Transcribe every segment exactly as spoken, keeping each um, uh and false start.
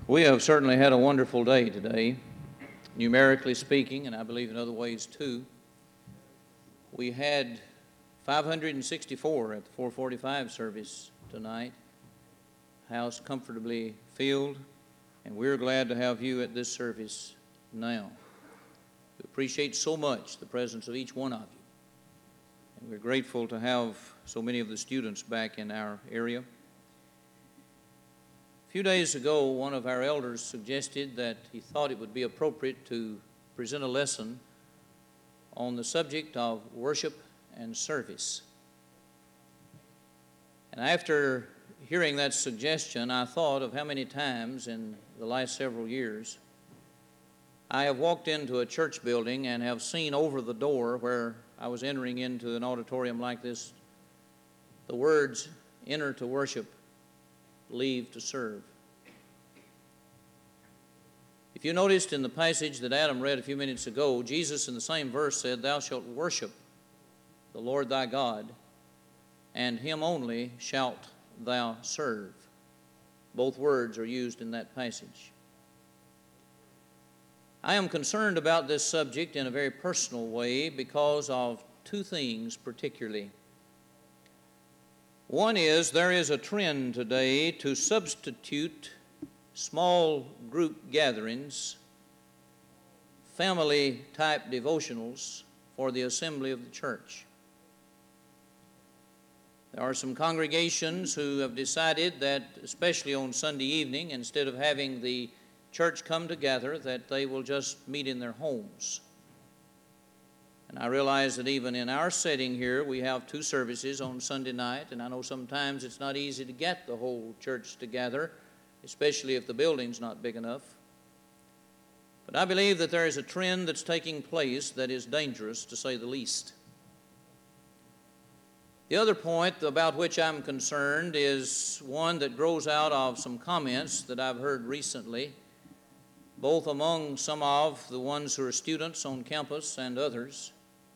We have certainly had a wonderful day today, numerically speaking, and I believe in other ways too. We had five hundred sixty-four at the four forty-five service tonight, house comfortably filled, and we're glad to have you at this service now. We appreciate so much the presence of each one of you, and we're grateful to have so many of the students back in our area. A few days ago, one of our elders suggested that he thought it would be appropriate to present a lesson on the subject of worship and service. And after hearing that suggestion, I thought of how many times in the last several years I have walked into a church building and have seen over the door where I was entering into an auditorium like this the words, "Enter to worship, leave to serve." If you noticed in the passage that Adam read a few minutes ago, Jesus in the same verse said, "Thou shalt worship the Lord thy God, and him only shalt thou serve." Both words are used in that passage. I am concerned about this subject in a very personal way because of two things particularly. One is there is a trend today to substitute small group gatherings, family-type devotionals for the assembly of the church. There are some congregations who have decided that, especially on Sunday evening, instead of having the church come together, that they will just meet in their homes. And I realize that even in our setting here, we have two services on Sunday night, and I know sometimes it's not easy to get the whole church together, especially if the building's not big enough. But I believe that there is a trend that's taking place that is dangerous, to say the least. The other point about which I'm concerned is one that grows out of some comments that I've heard recently, both among some of the ones who are students on campus and others,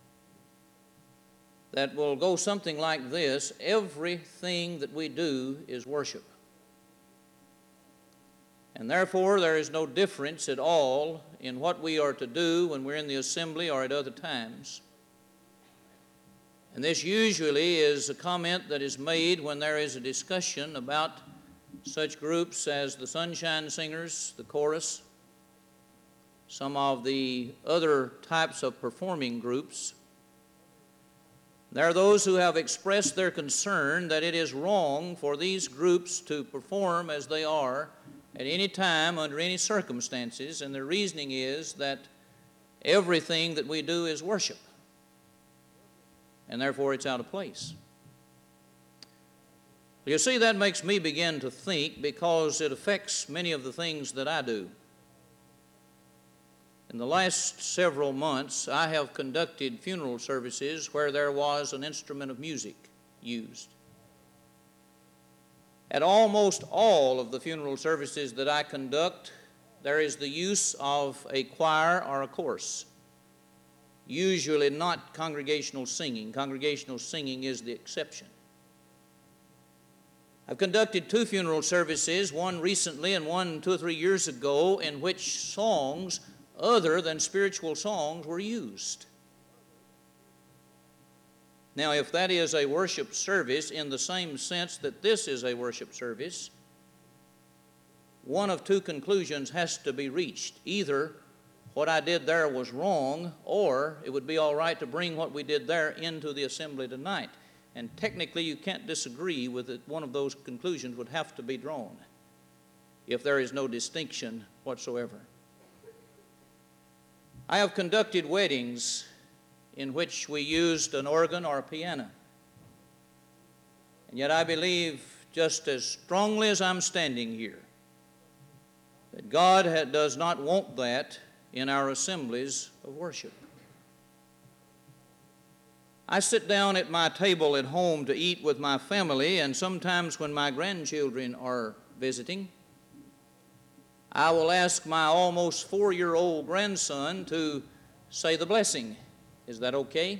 that will go something like this: everything that we do is worship. And therefore, there is no difference at all in what we are to do when we're in the assembly or at other times. And this usually is a comment that is made when there is a discussion about such groups as the Sunshine Singers, the chorus, some of the other types of performing groups. There are those who have expressed their concern that it is wrong for these groups to perform as they are at any time, under any circumstances, and the reasoning is that everything that we do is worship, and therefore it's out of place. You see, that makes me begin to think, because it affects many of the things that I do. In the last several months, I have conducted funeral services where there was an instrument of music used. At almost all of the funeral services that I conduct, there is the use of a choir or a chorus, usually not congregational singing. Congregational singing is the exception. I've conducted two funeral services, one recently and one two or three years ago, in which songs other than spiritual songs were used. Now, if that is a worship service in the same sense that this is a worship service, one of two conclusions has to be reached. Either what I did there was wrong, or it would be all right to bring what we did there into the assembly tonight. And technically, you can't disagree with it. One of those conclusions would have to be drawn if there is no distinction whatsoever. I have conducted weddings in which we used an organ or a piano. And yet I believe, just as strongly as I'm standing here, that God ha- does not want that in our assemblies of worship. I sit down at my table at home to eat with my family, and sometimes when my grandchildren are visiting, I will ask my almost four-year-old grandson to say the blessing. Is that okay?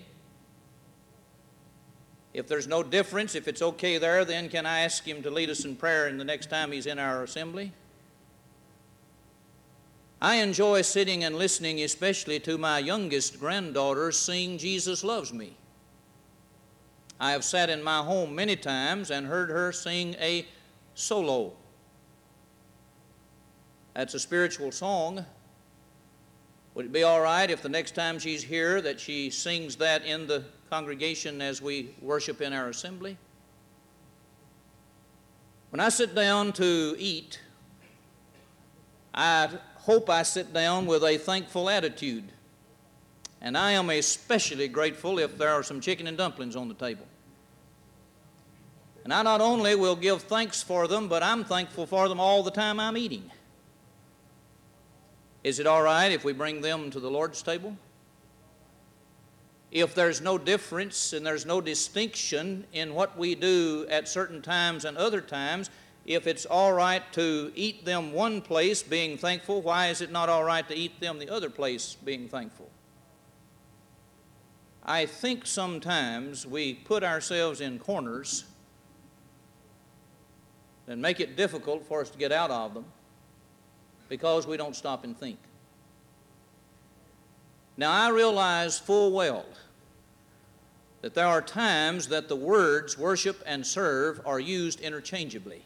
If there's no difference, if it's okay there, then can I ask him to lead us in prayer in the next time he's in our assembly? I enjoy sitting and listening, especially to my youngest granddaughter sing Jesus Loves Me. I have sat in my home many times and heard her sing a solo. That's a spiritual song. Would it be all right if the next time she's here that she sings that in the congregation as we worship in our assembly? When I sit down to eat, I hope I sit down with a thankful attitude. And I am especially grateful if there are some chicken and dumplings on the table. And I not only will give thanks for them, but I'm thankful for them all the time I'm eating. Is it all right if we bring them to the Lord's table? If there's no difference and there's no distinction in what we do at certain times and other times, if it's all right to eat them one place being thankful, why is it not all right to eat them the other place being thankful? I think sometimes we put ourselves in corners and make it difficult for us to get out of them because we don't stop and think. Now, I realize full well that there are times that the words worship and serve are used interchangeably.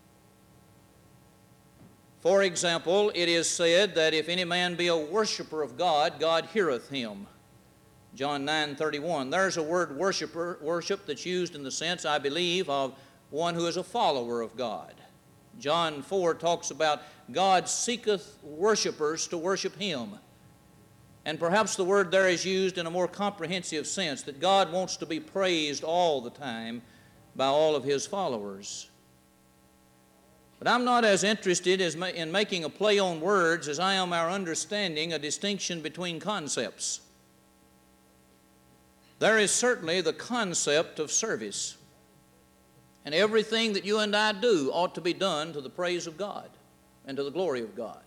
For example, it is said that if any man be a worshiper of God, God heareth him. John nine thirty-one. There's a word worshiper, worship that's used in the sense, I believe, of one who is a follower of God. John four talks about God seeketh worshipers to worship him. And perhaps the word there is used in a more comprehensive sense, that God wants to be praised all the time by all of his followers. But I'm not as interested as ma- in making a play on words as I am our understanding a distinction between concepts. There is certainly the concept of service. And everything that you and I do ought to be done to the praise of God and to the glory of God.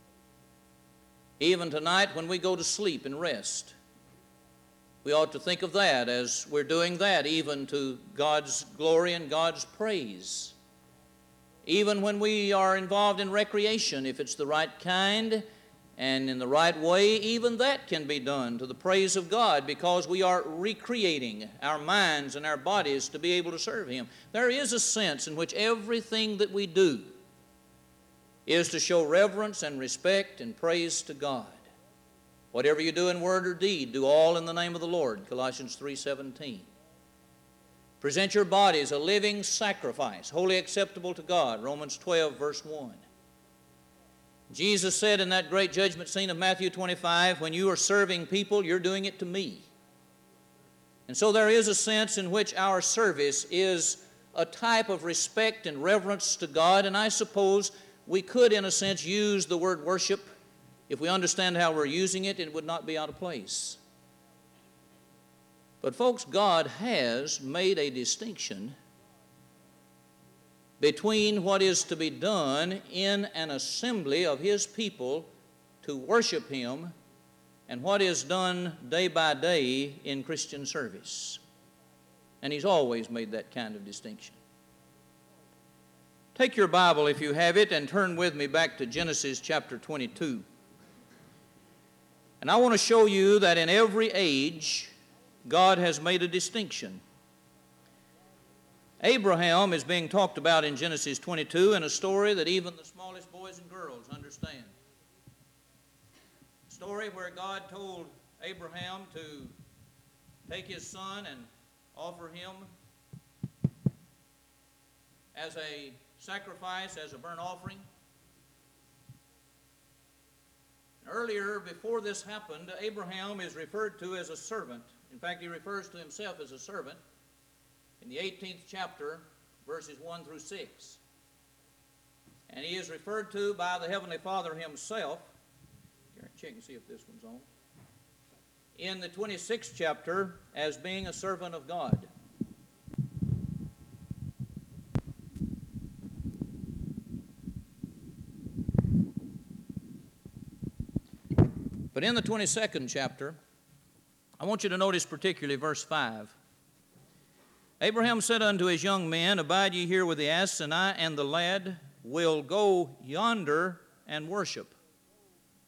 Even tonight when we go to sleep and rest, we ought to think of that as we're doing that even to God's glory and God's praise. Even when we are involved in recreation, if it's the right kind and in the right way, even that can be done to the praise of God because we are recreating our minds and our bodies to be able to serve him. There is a sense in which everything that we do is to show reverence and respect and praise to God. Whatever you do in word or deed, do all in the name of the Lord, Colossians three seventeen. Present your bodies a living sacrifice, wholly acceptable to God, Romans twelve, verse one. Jesus said in that great judgment scene of Matthew twenty-five, when you are serving people, you're doing it to me. And so there is a sense in which our service is a type of respect and reverence to God, and I suppose we could, in a sense, use the word worship. If we understand how we're using it, it would not be out of place. But folks, God has made a distinction between what is to be done in an assembly of his people to worship him and what is done day by day in Christian service. And he's always made that kind of distinction. Take your Bible, if you have it, and turn with me back to Genesis chapter twenty-two. And I want to show you that in every age, God has made a distinction. Abraham is being talked about in Genesis twenty-two in a story that even the smallest boys and girls understand. A story where God told Abraham to take his son and offer him as a sacrifice, as a burnt offering. Earlier, before this happened, Abraham is referred to as a servant. In fact, he refers to himself as a servant in the eighteenth chapter, verses one through six. And he is referred to by the Heavenly Father himself. Check and see if this one's on. In the twenty-sixth chapter, as being a servant of God. But in the twenty-second chapter, I want you to notice particularly verse five. Abraham said unto his young men, Abide ye here with the ass, and I and the lad will go yonder and worship.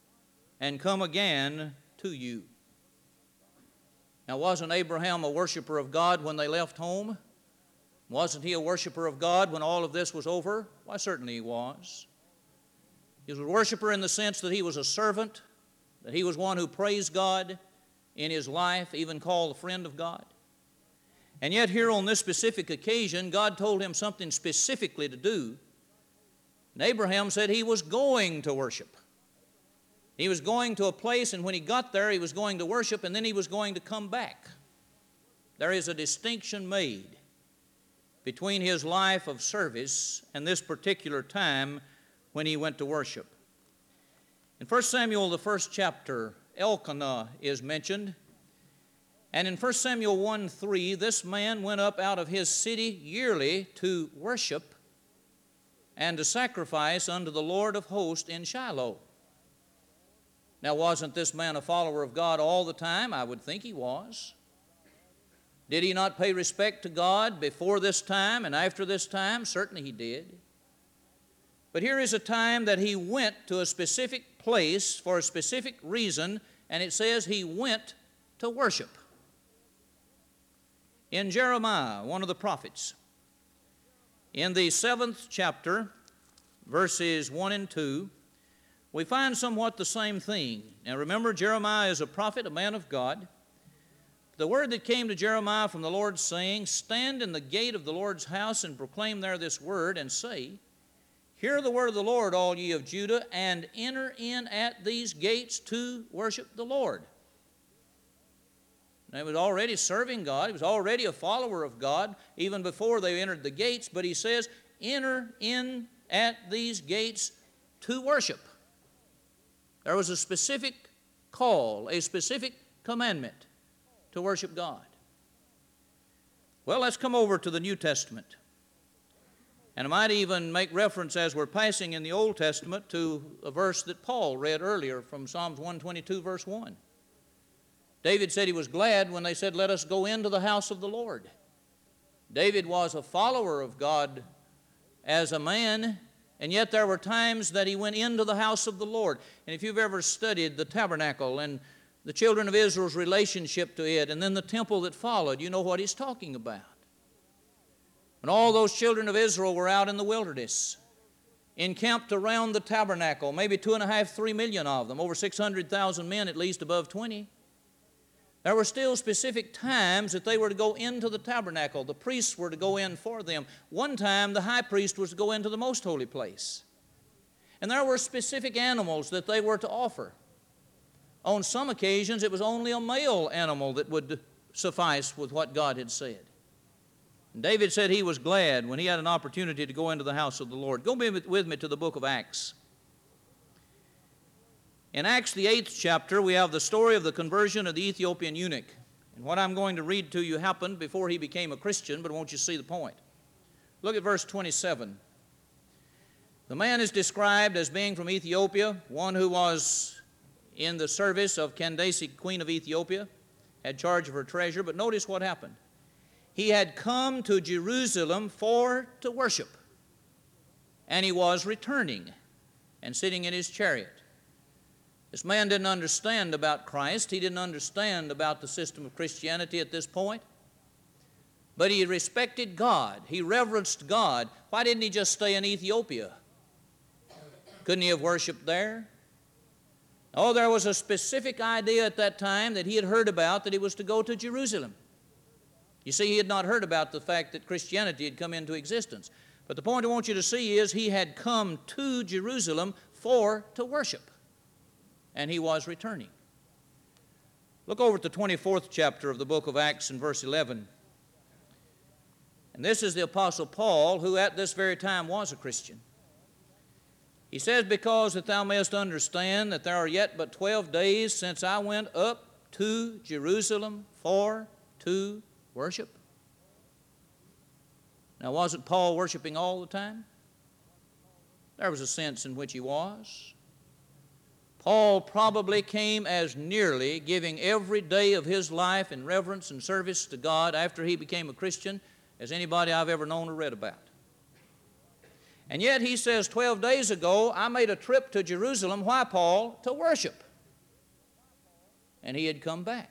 and come again to you. Now, wasn't Abraham a worshiper of God when they left home? Wasn't he a worshiper of God when all of this was over? Why, certainly he was. He was a worshiper in the sense that he was a servant, that he was one who praised God in his life, even called a friend of God. And yet here on this specific occasion, God told him something specifically to do. And Abraham said he was going to worship. He was going to a place, and when he got there, he was going to worship, and then he was going to come back. There is a distinction made between his life of service and this particular time when he went to worship. In First Samuel, the first chapter, Elkanah is mentioned. And in First Samuel one three, this man went up out of his city yearly to worship and to sacrifice unto the Lord of hosts in Shiloh. Now, wasn't this man a follower of God all the time? I would think he was. Did he not pay respect to God before this time and after this time? Certainly he did. But here is a time that he went to a specific place for a specific reason, and it says he went to worship. In Jeremiah, one of the prophets, in the seventh chapter, verses one and two, we find somewhat the same thing. Now remember, Jeremiah is a prophet, a man of God. The word that came to Jeremiah from the Lord, saying, Stand in the gate of the Lord's house and proclaim there this word, and say, Hear the word of the Lord, all ye of Judah, and enter in at these gates to worship the Lord. Now, he was already serving God. He was already a follower of God even before they entered the gates. But he says, enter in at these gates to worship. There was a specific call, a specific commandment to worship God. Well, let's come over to the New Testament. And I might even make reference as we're passing in the Old Testament to a verse that Paul read earlier from Psalms one twenty-two, verse one. David said he was glad when they said, Let us go into the house of the Lord. David was a follower of God as a man, and yet there were times that he went into the house of the Lord. And if you've ever studied the tabernacle and the children of Israel's relationship to it, and then the temple that followed, you know what he's talking about. When all those children of Israel were out in the wilderness, encamped around the tabernacle, maybe two and a half, three million of them, over six hundred thousand men, at least above twenty. There were still specific times that they were to go into the tabernacle. The priests were to go in for them. One time, the high priest was to go into the most holy place. And there were specific animals that they were to offer. On some occasions, it was only a male animal that would suffice with what God had said. And David said he was glad when he had an opportunity to go into the house of the Lord. Go with me to the book of Acts. In Acts, the eighth chapter, we have the story of the conversion of the Ethiopian eunuch. And what I'm going to read to you happened before he became a Christian, but won't you see the point? Look at verse twenty-seven. The man is described as being from Ethiopia, one who was in the service of Candace, queen of Ethiopia, had charge of her treasure. But notice what happened. He had come to Jerusalem for to worship, and he was returning and sitting in his chariot. This man didn't understand about Christ. He didn't understand about the system of Christianity at this point. But he respected God. He reverenced God. Why didn't he just stay in Ethiopia? Couldn't he have worshiped there? Oh, there was a specific idea at that time that he had heard about, that he was to go to Jerusalem. You see, he had not heard about the fact that Christianity had come into existence. But the point I want you to see is he had come to Jerusalem for to worship. And he was returning. Look over at the twenty-fourth chapter of the book of Acts in verse eleven. And this is the Apostle Paul, who at this very time was a Christian. He says, Because that thou mayest understand that there are yet but twelve days since I went up to Jerusalem for to worship. Now, wasn't Paul worshiping all the time? There was a sense in which he was. Paul probably came as nearly giving every day of his life in reverence and service to God after he became a Christian as anybody I've ever known or read about. And yet he says, twelve days ago, I made a trip to Jerusalem. Why, Paul? To worship. and he had come back.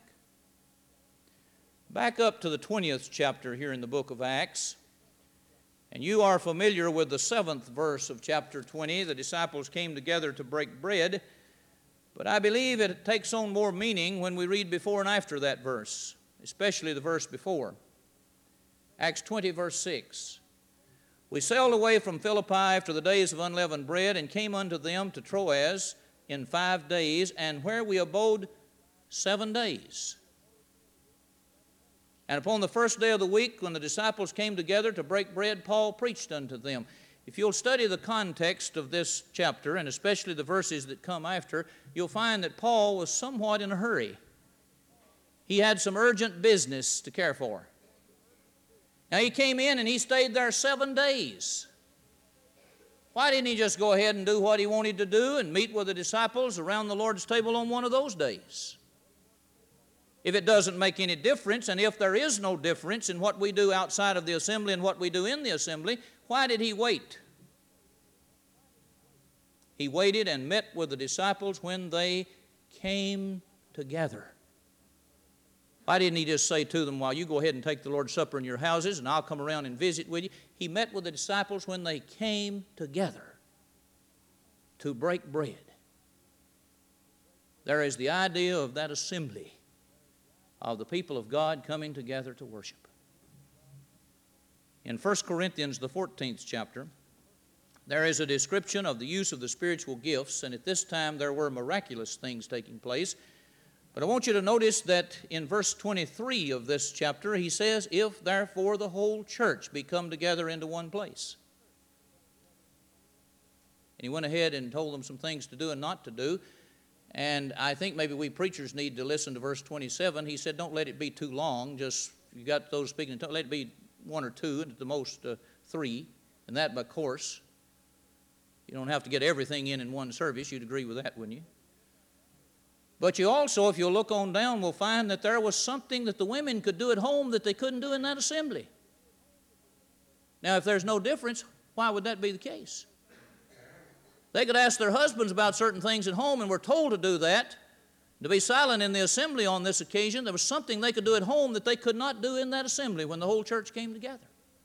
Back up to the twentieth chapter here in the book of Acts, and you are familiar with the seventh verse of chapter twenty. The disciples came together to break bread, but I believe it takes on more meaning when we read before and after that verse, especially the verse before. Acts twenty, verse six. We sailed away from Philippi after the days of unleavened bread, and came unto them to Troas in five days, and where we abode seven days. And upon the first day of the week, when the disciples came together to break bread, Paul preached unto them. If you'll study the context of this chapter, and especially the verses that come after, you'll find that Paul was somewhat in a hurry. He had some urgent business to care for. Now, he came in and he stayed there seven days. Why didn't he just go ahead and do what he wanted to do and meet with the disciples around the Lord's table on one of those days? If it doesn't make any difference, and if there is no difference in what we do outside of the assembly and what we do in the assembly, why did he wait? He waited and met with the disciples when they came together. Why didn't he just say to them, well, you go ahead and take the Lord's Supper in your houses, and I'll come around and visit with you? He met with the disciples when they came together to break bread. There is the idea of that assembly of the people of God coming together to worship. In First Corinthians, the fourteenth chapter, there is a description of the use of the spiritual gifts, and at this time there were miraculous things taking place. But I want you to notice that in verse twenty-three of this chapter, he says, if therefore the whole church be come together into one place. And he went ahead and told them some things to do and not to do. And I think maybe we preachers need to listen to verse twenty-seven. He said, don't let it be too long. Just, you got those speaking in tongues, let it be one or two, and at the most uh, three, and that by course. You don't have to get everything in in one service. You'd agree with that, wouldn't you? But you also, if you'll look on down, will find that there was something that the women could do at home that they couldn't do in that assembly. Now, if there's no difference, why would that be the case? They could ask their husbands about certain things at home, and were told to do that, to be silent in the assembly on this occasion. There was something they could do at home that they could not do in that assembly when the whole church came together.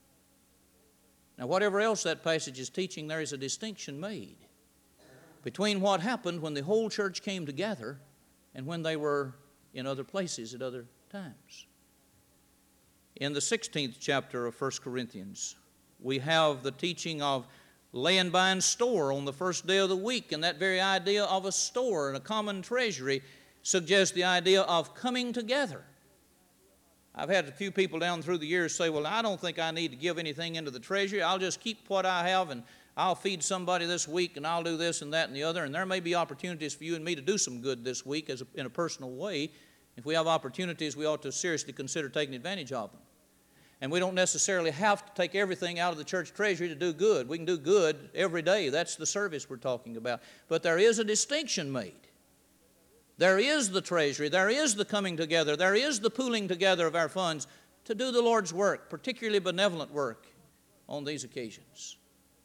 Now, whatever else that passage is teaching, there is a distinction made between what happened when the whole church came together and when they were in other places at other times. In the sixteenth chapter of First Corinthians, we have the teaching of laying by in store on the first day of the week, and that very idea of a store and a common treasury suggests the idea of coming together. I've had a few people down through the years say, well, I don't think I need to give anything into the treasury. I'll just keep what I have, and I'll feed somebody this week, and I'll do this and that and the other. And there may be opportunities for you and me to do some good this week as a, in a personal way. If we have opportunities, we ought to seriously consider taking advantage of them. And we don't necessarily have to take everything out of the church treasury to do good. We can do good every day. That's the service we're talking about. But there is a distinction made. There is the treasury. There is the coming together. There is the pooling together of our funds to do the Lord's work, particularly benevolent work on these occasions.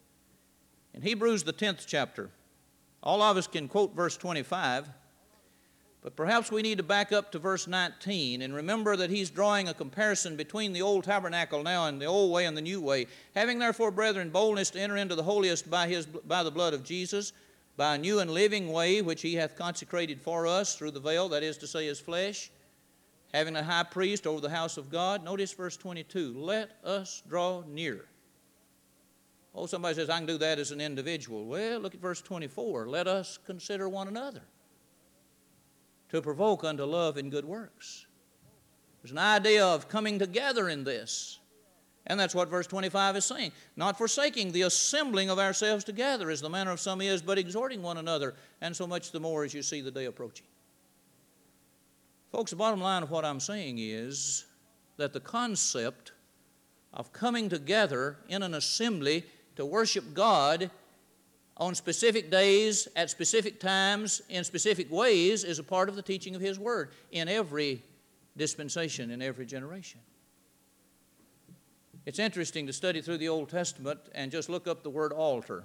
In Hebrews, the tenth chapter, all of us can quote verse twenty-five, but perhaps we need to back up to verse nineteen and remember that he's drawing a comparison between the old tabernacle now and the old way and the new way. Having therefore, brethren, boldness to enter into the holiest by, his, by the blood of Jesus, by a new and living way which he hath consecrated for us through the veil, that is to say, his flesh, having a high priest over the house of God. Notice verse twenty-two, let us draw near. Oh, somebody says, I can do that as an individual. Well, look at verse twenty-four. Let us consider one another to provoke unto love and good works. There's an idea of coming together in this. And that's what verse twenty-five is saying. Not forsaking the assembling of ourselves together, as the manner of some is, but exhorting one another, and so much the more as you see the day approaching. Folks, the bottom line of what I'm saying is that the concept of coming together in an assembly to worship God on specific days, at specific times, in specific ways, is a part of the teaching of His Word in every dispensation, in every generation. It's interesting to study through the Old Testament and just look up the word altar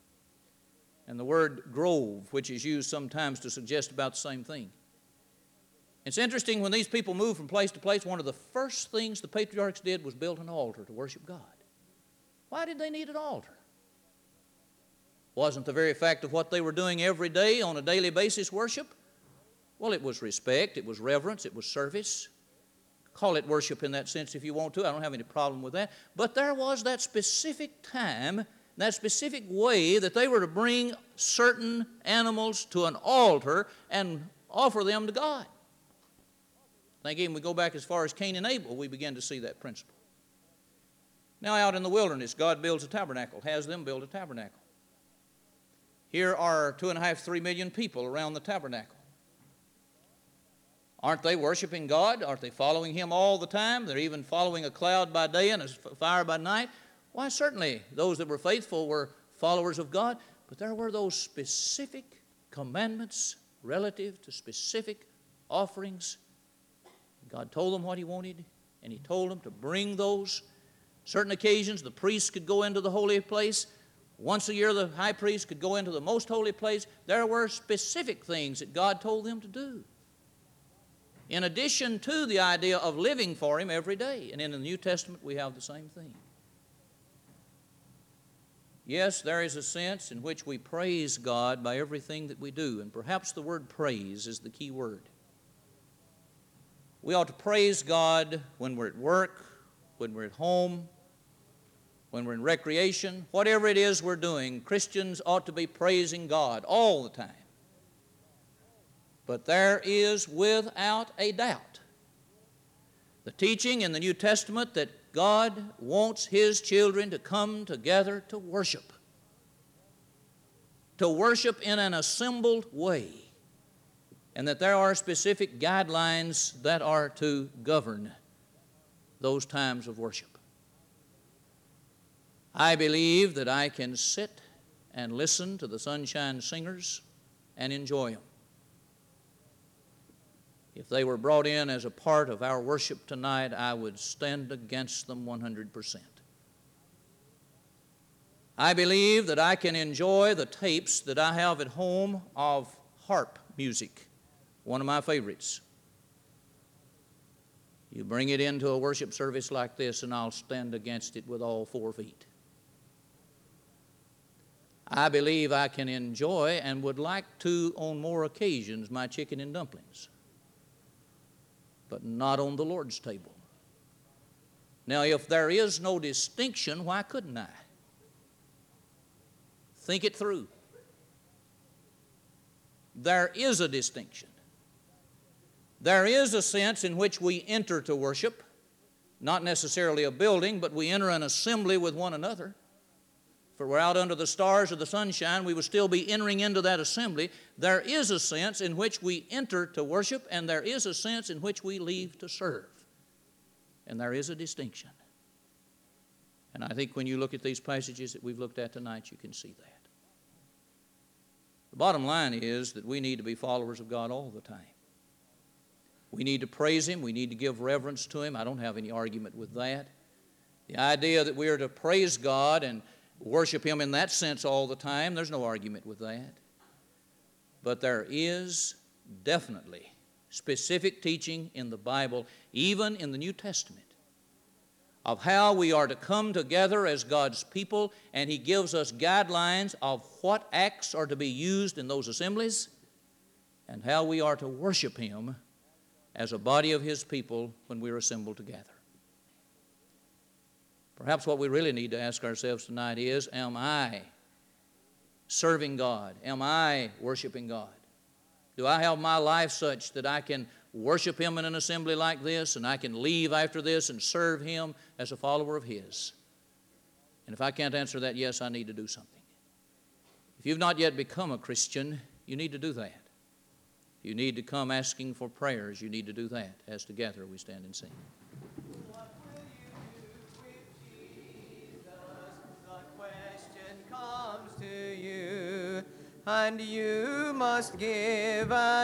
and the word grove, which is used sometimes to suggest about the same thing. It's interesting, when these people moved from place to place, one of the first things the patriarchs did was build an altar to worship God. Why did they need an altar? Wasn't the very fact of what they were doing every day on a daily basis worship? Well, it was respect, it was reverence, it was service. Call it worship in that sense if you want to. I don't have any problem with that. But there was that specific time, that specific way that they were to bring certain animals to an altar and offer them to God. I think even we go back as far as Cain and Abel, we begin to see that principle. Now out in the wilderness, God builds a tabernacle, has them build a tabernacle. Here are two and a half, three million people around the tabernacle. Aren't they worshiping God? Aren't they following Him all the time? They're even following a cloud by day and a fire by night. Why, certainly those that were faithful were followers of God, but there were those specific commandments relative to specific offerings. God told them what He wanted, and He told them to bring those. Certain occasions, the priests could go into the holy place. Once a year, the high priest could go into the most holy place. There were specific things that God told them to do, in addition to the idea of living for Him every day. And in the New Testament, we have the same thing. Yes, there is a sense in which we praise God by everything that we do, and perhaps the word praise is the key word. We ought to praise God when we're at work, when we're at home, when we're in recreation, whatever it is we're doing. Christians ought to be praising God all the time. But there is, without a doubt, the teaching in the New Testament that God wants His children to come together to worship, to worship in an assembled way, and that there are specific guidelines that are to govern those times of worship. I believe that I can sit and listen to the Sunshine Singers and enjoy them. If they were brought in as a part of our worship tonight, I would stand against them one hundred percent. I believe that I can enjoy the tapes that I have at home of harp music, one of my favorites. You bring it into a worship service like this, and I'll stand against it with all four feet. I believe I can enjoy, and would like to on more occasions, my chicken and dumplings, but not on the Lord's table. Now, if there is no distinction, why couldn't I? Think it through. There is a distinction. There is a sense in which we enter to worship, not necessarily a building, but we enter an assembly with one another. If we're out under the stars or the sunshine, we would still be entering into that assembly. There is a sense in which we enter to worship, and there is a sense in which we leave to serve. And there is a distinction. And I think when you look at these passages that we've looked at tonight, you can see that. The bottom line is that we need to be followers of God all the time. We need to praise Him. We need to give reverence to Him. I don't have any argument with that. The idea that we are to praise God and worship Him in that sense all the time, there's no argument with that. But there is definitely specific teaching in the Bible, even in the New Testament, of how we are to come together as God's people, and He gives us guidelines of what acts are to be used in those assemblies and how we are to worship Him as a body of His people when we're assembled together. Perhaps what we really need to ask ourselves tonight is, am I serving God? Am I worshiping God? Do I have my life such that I can worship Him in an assembly like this, and I can leave after this and serve Him as a follower of His? And if I can't answer that yes, I need to do something. If you've not yet become a Christian, you need to do that. If you need to come asking for prayers, you need to do that, as together we stand and sing. To you, and you must give an